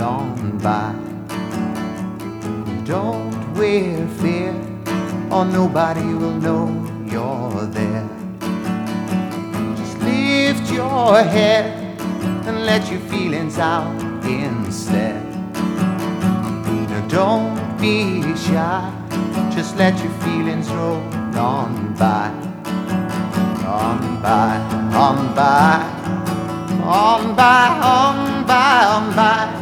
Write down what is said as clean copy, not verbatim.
gone by. Don't wear fear, or nobody will know you're there. Just lift your head and let your feelings out instead. Now don't be shy, just let your feelings roll on by. On by, on by, on by, on by, on by.